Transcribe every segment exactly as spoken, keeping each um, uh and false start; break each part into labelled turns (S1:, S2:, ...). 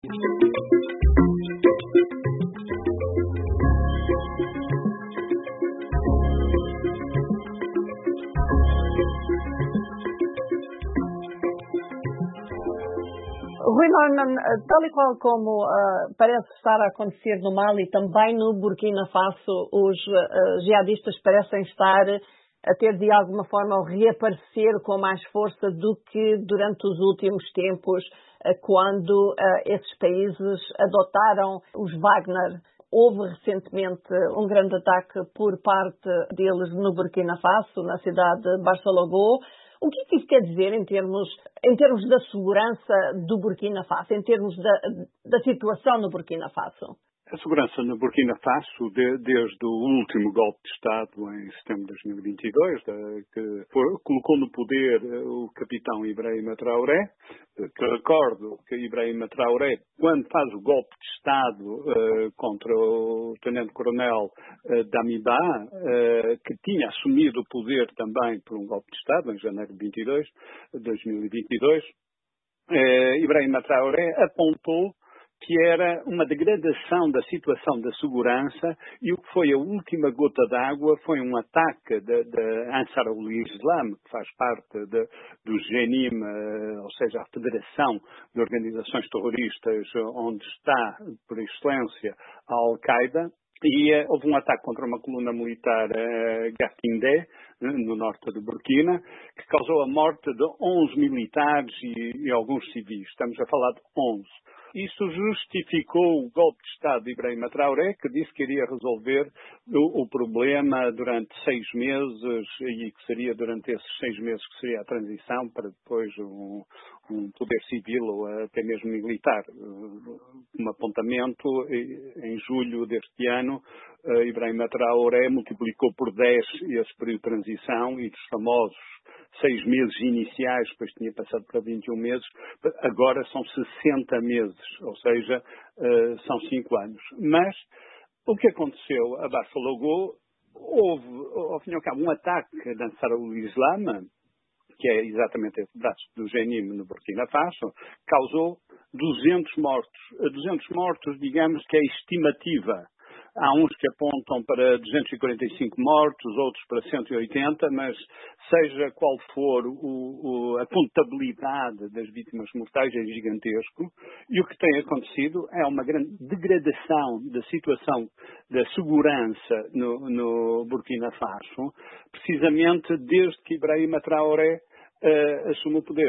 S1: Rui Norman, tal e qual como uh, parece estar a acontecer no Mali, também no Burkina Faso, os uh, jihadistas parecem estar a ter de alguma forma reaparecer com mais força do que durante os últimos tempos, uh, quando uh, esses países adotaram os Wagner. Houve recentemente um grande ataque por parte deles no Burkina Faso, na cidade de Barcelogô. O que é que isso quer dizer em termos, em termos da segurança do Burkina Faso, em termos da, da situação no Burkina Faso?
S2: A segurança no Burkina Faso, de, desde o último golpe de Estado em setembro de dois mil e vinte e dois, de, que foi, colocou no poder o capitão Ibrahim Traoré, que recordo que Ibrahim Traoré, quando faz o golpe de Estado uh, contra o tenente-coronel uh, Damiba, uh, que tinha assumido o poder também por um golpe de Estado, em janeiro de vinte e dois, dois mil e vinte e dois, uh, Ibrahim Traoré apontou que era uma degradação da situação da segurança, e o que foi a última gota d'água foi um ataque da Ansar al-Islam, que faz parte de, do Jenim, ou seja, a Federação de Organizações Terroristas, onde está, por excelência, a Al-Qaeda. E uh, houve um ataque contra uma coluna militar uh, Gafindé, no norte de Burkina, que causou a morte de onze militares e, e alguns civis. Estamos a falar de onze. Isso justificou o golpe de Estado de Ibrahim Traoré, que disse que iria resolver o, o problema durante seis meses, e que seria durante esses seis meses que seria a transição para depois um, um poder civil ou até mesmo militar. Um apontamento, em julho deste ano, Ibrahim Traoré multiplicou por dez esse período de transição, e dos famosos seis meses iniciais, depois tinha passado para vinte e um meses, agora são sessenta meses, ou seja, uh, são cinco anos. Mas o que aconteceu a Barcelogô, houve, ao fim e ao cabo, um ataque de Ansar al-Islam, que é exatamente esse braço do Jenim no Burkina Faso, causou duzentos mortos. duzentos mortos, digamos que é estimativa. Há uns que apontam para duzentos e quarenta e cinco mortos, outros para cento e oitenta, mas seja qual for o, o, a contabilidade das vítimas mortais é gigantesco, e o que tem acontecido é uma grande degradação da situação da segurança no, no Burkina Faso, precisamente desde que Ibrahim Traoré uh, assumiu o poder.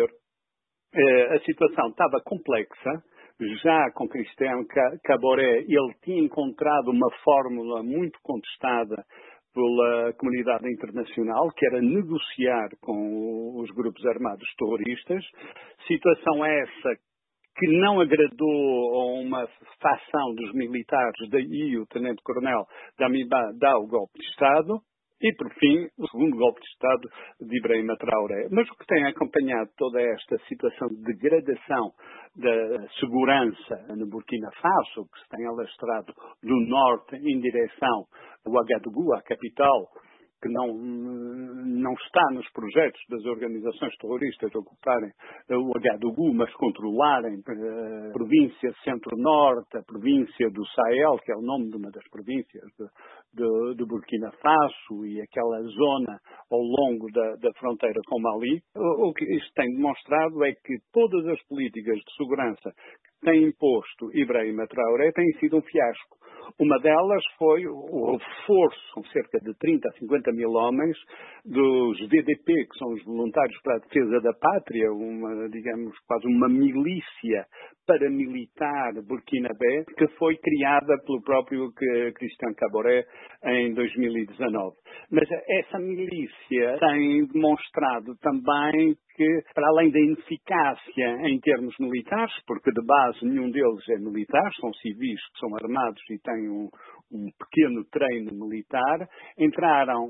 S2: Uh, a situação estava complexa. Já com Christian Caboré, ele tinha encontrado uma fórmula muito contestada pela comunidade internacional, que era negociar com os grupos armados terroristas. Situação essa que não agradou a uma facção dos militares, daí o tenente-coronel Damiba dá o golpe de Estado. E, por fim, o segundo golpe de Estado de Ibrahim Traoré. Mas o que tem acompanhado toda esta situação de degradação da segurança no Burkina Faso, que se tem alastrado do norte em direção a Ouagadougou, a capital, que não, não está nos projetos das organizações terroristas ocuparem o Ouagadougou, mas controlarem a província centro-norte, a província do Sahel, que é o nome de uma das províncias de, de, de Burkina Faso, e aquela zona ao longo da, da fronteira com Mali. O, o que isto tem demonstrado é que todas as políticas de segurança que tem imposto Ibrahim Traoré têm sido um fiasco. Uma delas foi o reforço, com cerca de trinta a cinquenta mil homens, dos V D P, que são os Voluntários para a Defesa da Pátria, uma, digamos, quase uma milícia paramilitar burkinabé, que foi criada pelo próprio Christian Caboré em dois mil e dezanove. Mas essa milícia tem demonstrado também que, para além da ineficácia em termos militares, porque de base nenhum deles é militar, são civis que são armados e têm um, um pequeno treino militar, entraram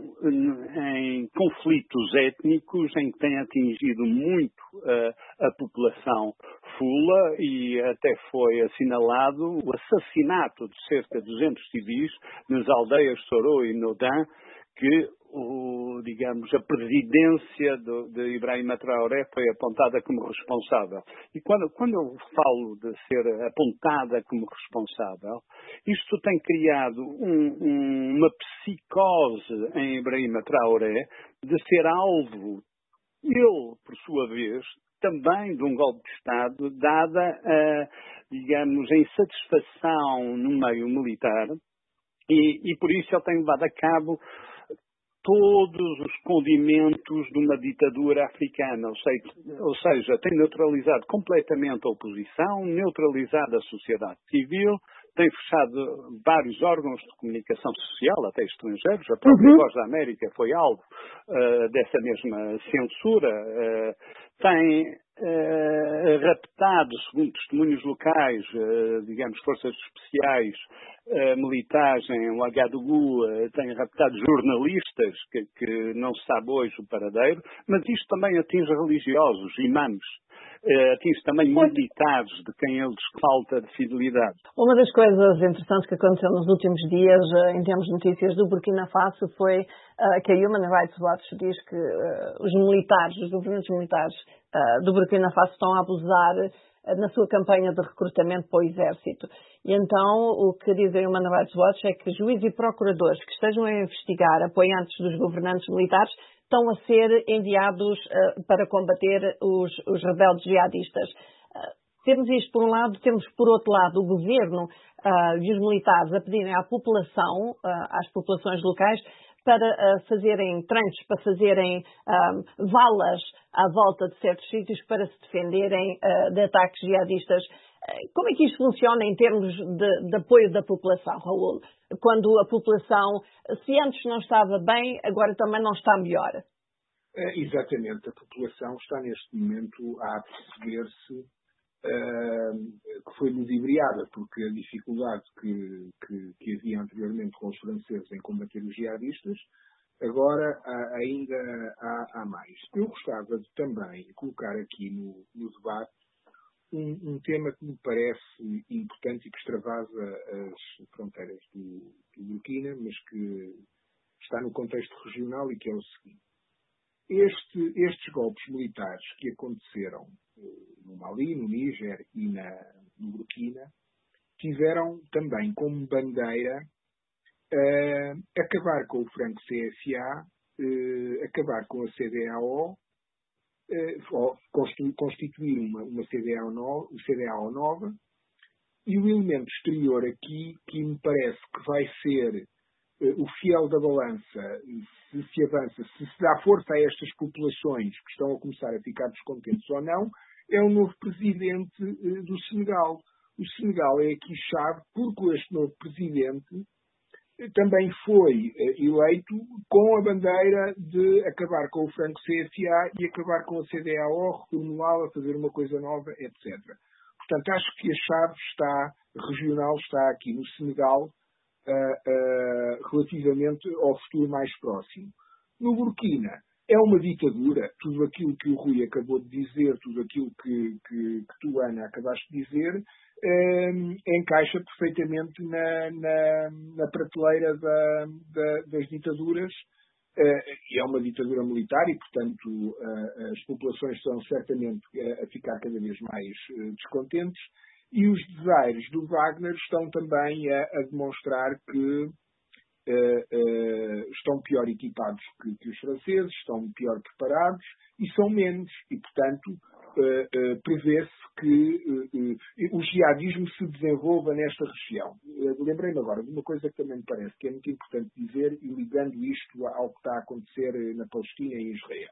S2: em conflitos étnicos em que têm atingido muito uh, a população fula, e até foi assinalado o assassinato de cerca de duzentos civis nas aldeias Soro e Nodã, que o, digamos, a presidência do, de Ibrahim Traoré foi apontada como responsável. E quando, quando eu falo de ser apontada como responsável, isto tem criado um, um, uma psicose em Ibrahim Traoré de ser alvo, ele, por sua vez, também de um golpe de Estado, dada a, digamos, a insatisfação no meio militar, e, e por isso ele tem levado a cabo todos os condimentos de uma ditadura africana, ou seja, ou seja, tem neutralizado completamente a oposição, neutralizado a sociedade civil, tem fechado vários órgãos de comunicação social, até estrangeiros. A própria
S1: Uhum.
S2: Voz da América foi alvo uh, dessa mesma censura. Uh, tem uh, raptado, segundo testemunhos locais, uh, digamos, forças especiais uh, militares em Ouagadougou, uh, tem raptado jornalistas, que, que não se sabe hoje o paradeiro, mas isto também atinge religiosos, imãs. Uh, atinge também militares, de quem eles falta de fidelidade.
S1: Uma das coisas interessantes que aconteceu nos últimos dias, em termos de notícias do Burkina Faso, foi uh, que a Human Rights Watch diz que uh, os militares, os governantes militares uh, do Burkina Faso estão a abusar uh, na sua campanha de recrutamento para o exército. E então o que diz a Human Rights Watch é que juízes e procuradores que estejam a investigar apoiantes dos governantes militares estão a ser enviados uh, para combater os, os rebeldes jihadistas. Uh, temos isto por um lado, temos por outro lado o governo uh, e os militares a pedirem à população, uh, às populações locais, para uh, fazerem tranches, para fazerem uh, valas à volta de certos sítios para se defenderem uh, de ataques jihadistas. Uh, como é que isto funciona em termos de, de apoio da população, Raul? Quando a população, se antes não estava bem, agora também não está melhor.
S3: É, exatamente. A população está neste momento a perceber-se uh, que foi ludibriada, porque a dificuldade que, que, que havia anteriormente com os franceses em combater os jihadistas, agora há, ainda há, há mais. Eu gostava de também colocar aqui no, no debate Um, um tema que me parece importante e que extravasa as fronteiras do, do Burkina, mas que está no contexto regional e que é o seguinte. Este, estes golpes militares que aconteceram no Mali, no Níger e na, no Burkina tiveram também como bandeira uh, acabar com o Franco C S A, uh, acabar com a C D A O, constituir uma, uma C D A O nova, C D A O nova, e o elemento exterior aqui, que me parece que vai ser uh, o fiel da balança, se se avança, se se dá força a estas populações que estão a começar a ficar descontentes ou não, é o novo presidente uh, do Senegal. O Senegal é aqui chave, porque este novo presidente também foi eleito com a bandeira de acabar com o Franco C S A e acabar com a C D A O, reformulá-la, fazer uma coisa nova, etcétera. Portanto, acho que a chave está regional, está aqui no Senegal, uh, uh, relativamente ao futuro mais próximo. No Burkina, é uma ditadura, tudo aquilo que o Rui acabou de dizer, tudo aquilo que, que, que tu, Ana, acabaste de dizer, Um, encaixa perfeitamente na, na, na prateleira da, da, das ditaduras. Uh, é uma ditadura militar e, portanto, uh, as populações estão certamente a, a ficar cada vez mais uh, descontentes, e os desaires do Wagner estão também a, a demonstrar que uh, uh, estão pior equipados que, que os franceses, estão pior preparados e são menos, e, portanto, Uh, uh, prevê-se que uh, uh, o jihadismo se desenvolva nesta região. Uh, Lembrei-me agora de uma coisa que também me parece que é muito importante dizer, e ligando isto ao que está a acontecer na Palestina e em Israel.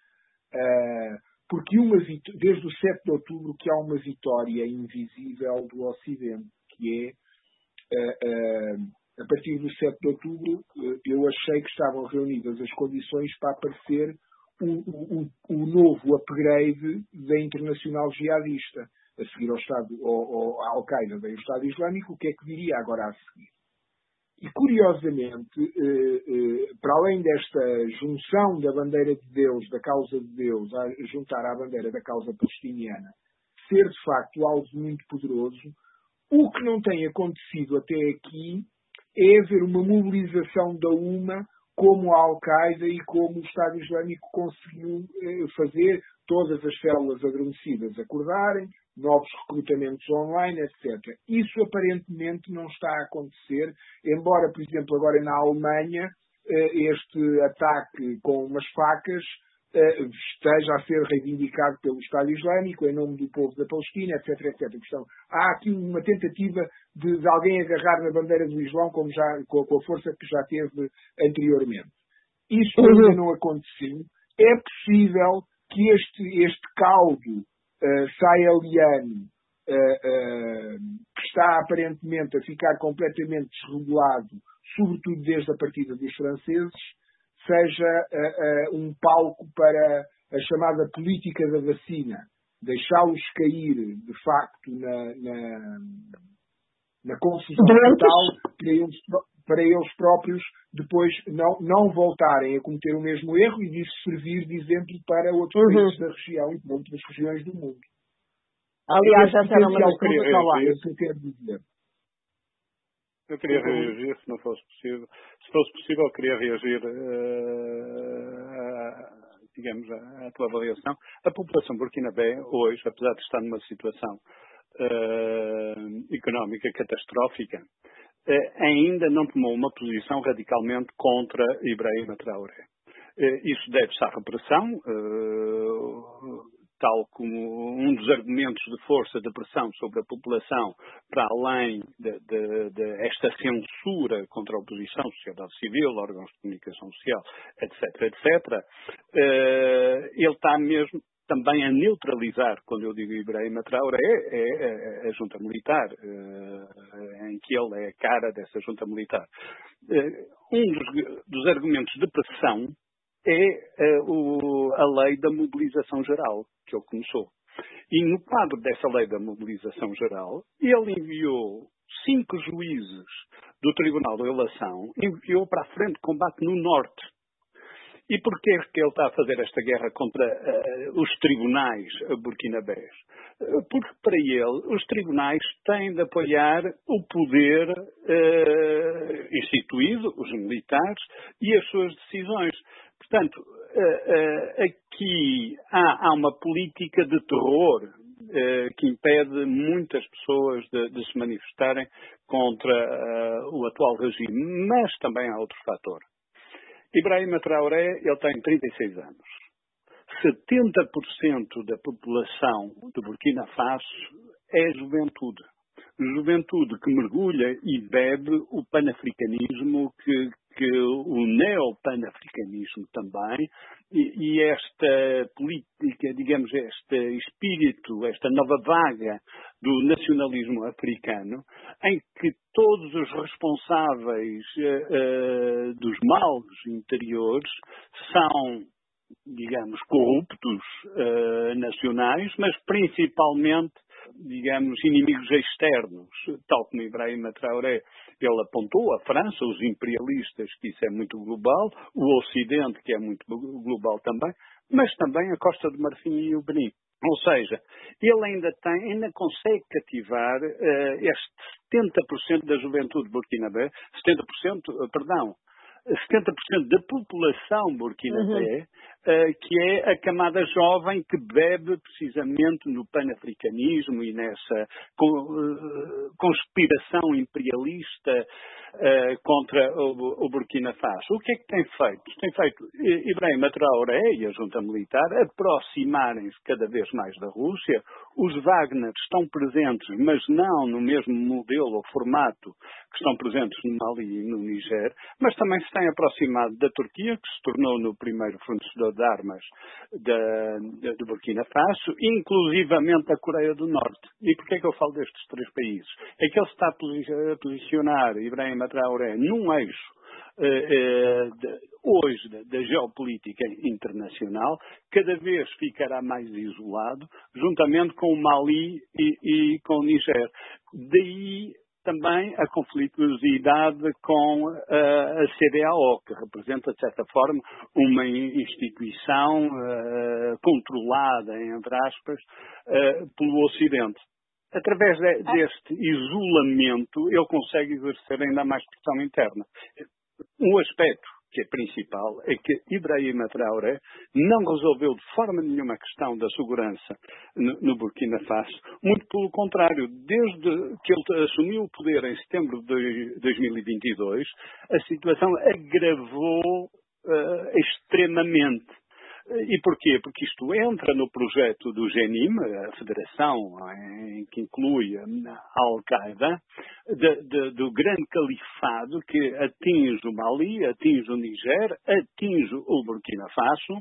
S3: Uh, porque uma desde o sete de outubro que há uma vitória invisível do Ocidente, que é, uh, uh, a partir do sete de outubro, uh, eu achei que estavam reunidas as condições para aparecer O, o, o novo upgrade da internacional jihadista, a seguir ao Estado, ao, ao, à Al-Qaeda, daí o Estado Islâmico, o que é que viria agora a seguir? E, curiosamente, eh, eh, para além desta junção da bandeira de Deus, da causa de Deus, a juntar à bandeira da causa palestiniana, ser de facto algo muito poderoso, o que não tem acontecido até aqui é haver uma mobilização da UMA como a Al-Qaeda e como o Estado Islâmico conseguiu eh, fazer todas as células adormecidas acordarem, novos recrutamentos online, etcétera. Isso aparentemente não está a acontecer, embora, por exemplo, agora na Alemanha, eh, este ataque com umas facas eh, esteja a ser reivindicado pelo Estado Islâmico em nome do povo da Palestina, etc, etcétera. Então, há aqui uma tentativa de, de alguém agarrar na bandeira do Islão como já, com, com a força que já teve anteriormente. Isso ainda não aconteceu. É possível que este, este caldo uh, saheliano uh, uh, que está aparentemente a ficar completamente desregulado, sobretudo desde a partida dos franceses, seja uh, uh, um palco para a chamada política da vacina, deixá-los cair, de facto, na, na, na confusão total para eles, para eles próprios depois não, não voltarem a cometer o mesmo erro e disso servir de exemplo para outros uhum. países da região e para outras regiões do mundo.
S1: Aliás, essa era uma das
S2: coisas que
S3: lá, é isso que eu quero dizer.
S2: Eu queria reagir, se não fosse possível. Se fosse possível, eu queria reagir, uh, a, digamos, à tua avaliação. A população burkinabé, hoje, apesar de estar numa situação uh, económica catastrófica, uh, ainda não tomou uma posição radicalmente contra Ibrahim Traoré. Uh, isso deve-se à repressão, uh, tal como um dos argumentos de força de pressão sobre a população, para além de, de, de esta censura contra a oposição, sociedade civil, órgãos de comunicação social, etc, etcétera, uh, ele está mesmo também a neutralizar, quando eu digo Ibrahim Traoré, é, é a junta militar, uh, em que ele é a cara dessa junta militar. Uh, um dos, dos argumentos de pressão é uh, o, a lei da mobilização geral, que ele começou. E no quadro dessa lei da mobilização geral, ele enviou cinco juízes do Tribunal de Relação, enviou para a frente de combate no Norte. E porquê é que ele está a fazer esta guerra contra uh, os tribunais burkinabés? Uh, porque para ele os tribunais têm de apoiar o poder uh, instituído, os militares, e as suas decisões. Portanto, uh, uh, aqui há, há uma política de terror uh, que impede muitas pessoas de, de se manifestarem contra uh, o atual regime, mas também há outro fator. Ibrahim Traoré, ele tem trinta e seis anos. setenta por cento da população de Burkina Faso é juventude. Juventude que mergulha e bebe o panafricanismo, que, que o neopanafricanismo também, e, e esta política, digamos, este espírito, esta nova vaga do nacionalismo africano, em que todos os responsáveis uh, uh, dos males interiores são, digamos, corruptos uh, nacionais, mas principalmente, digamos, inimigos externos, tal como Ibrahim Traoré, ele apontou, a França, os imperialistas, que isso é muito global, o Ocidente, que é muito global também, mas também a Costa do Marfim e o Benin. Ou seja, ele ainda tem, ainda consegue cativar uh, este setenta por cento da juventude burkinabé, setenta por cento, perdão, setenta por cento da população burkinabé, uhum. uh, que é a camada jovem que bebe precisamente no panafricanismo e nessa uh, conspiração imperialista uh, contra o, o Burkina Faso. O que é que tem feito? Tem feito Ibrahim Traoré e a junta militar aproximarem-se cada vez mais da Rússia. Os Wagner estão presentes, mas não no mesmo modelo ou formato que estão presentes no Mali e no Niger, mas também se têm aproximado da Turquia, que se tornou no primeiro fornecedor de armas da, da, do Burkina Faso, inclusivamente a Coreia do Norte. E porquê é que eu falo destes três países? É que ele está a posicionar Ibrahim Traoré num eixo uh, uh, de, hoje da, da geopolítica internacional, cada vez ficará mais isolado, juntamente com o Mali e, e com o Niger. Daí também a conflituosidade com uh, a C D A O, que representa, de certa forma, uma instituição uh, controlada, entre aspas, uh, pelo Ocidente. Através de, deste isolamento, ele consegue exercer ainda mais pressão interna. Um aspecto que é principal, é que Ibrahim Traoré não resolveu de forma nenhuma a questão da segurança no, no Burkina Faso. Muito pelo contrário, desde que ele assumiu o poder em setembro de dois mil e vinte e dois, a situação agravou uh, extremamente. E porquê? Porque isto entra no projeto do GENIM, a federação em que inclui a Al-Qaeda, de, de, do grande califado que atinge o Mali, atinge o Niger, atinge o Burkina Faso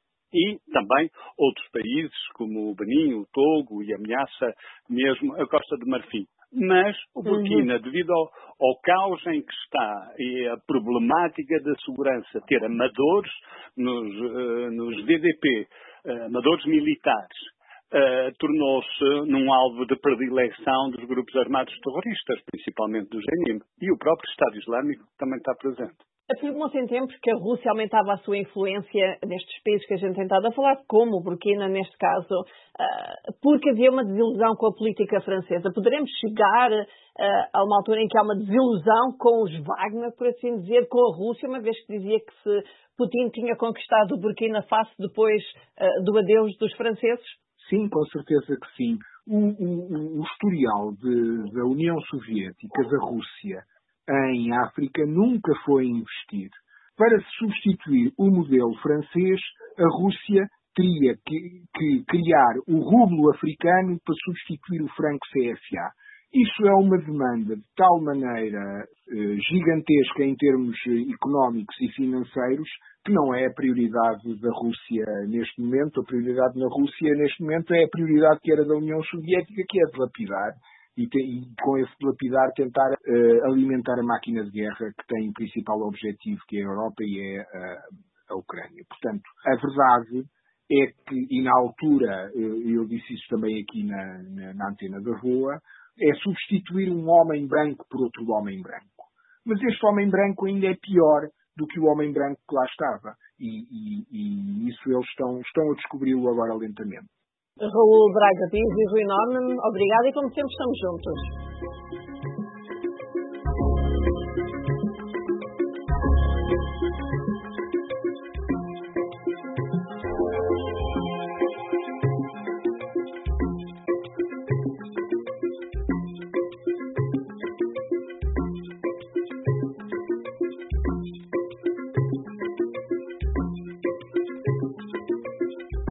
S2: e também outros países como o Benin, o Togo e ameaça mesmo a Costa de Marfim. Mas o Burkina, uhum. devido ao, ao caos em que está e a problemática da segurança, ter amadores nos, uh, nos V D P, uh, amadores militares, uh, tornou-se num alvo de predileção dos grupos armados terroristas, principalmente do GENIM. E o próprio Estado Islâmico também está presente.
S1: Afirmou-se em tempos que a Rússia aumentava a sua influência nestes países que a gente tem estado a falar, como o Burkina, neste caso, porque havia uma desilusão com a política francesa. Poderemos chegar a uma altura em que há uma desilusão com os Wagner, por assim dizer, com a Rússia, uma vez que dizia que se Putin tinha conquistado o Burkina Faso depois do adeus dos franceses?
S3: Sim, com certeza que sim. O, o, o historial de, da União Soviética, da Rússia, em África nunca foi investir. Para substituir o modelo francês, a Rússia teria que, que criar o rublo africano para substituir o franco C F A. Isso é uma demanda de tal maneira eh, gigantesca em termos económicos e financeiros que não é a prioridade da Rússia neste momento. A prioridade na Rússia neste momento é a prioridade que era da União Soviética, que é dilapidar. E, te, e com esse dilapidar tentar uh, alimentar a máquina de guerra que tem o principal objetivo, que é a Europa e é uh, a Ucrânia. Portanto, a verdade é que, e na altura, uh, eu disse isso também aqui na, na, na antena da V O A, é substituir um homem branco por outro homem branco. Mas este homem branco ainda é pior do que o homem branco que lá estava. E, e, e isso eles estão, estão a descobri-lo agora lentamente.
S1: Raul Braga Pires e Rui Norman, obrigada e como sempre estamos juntos.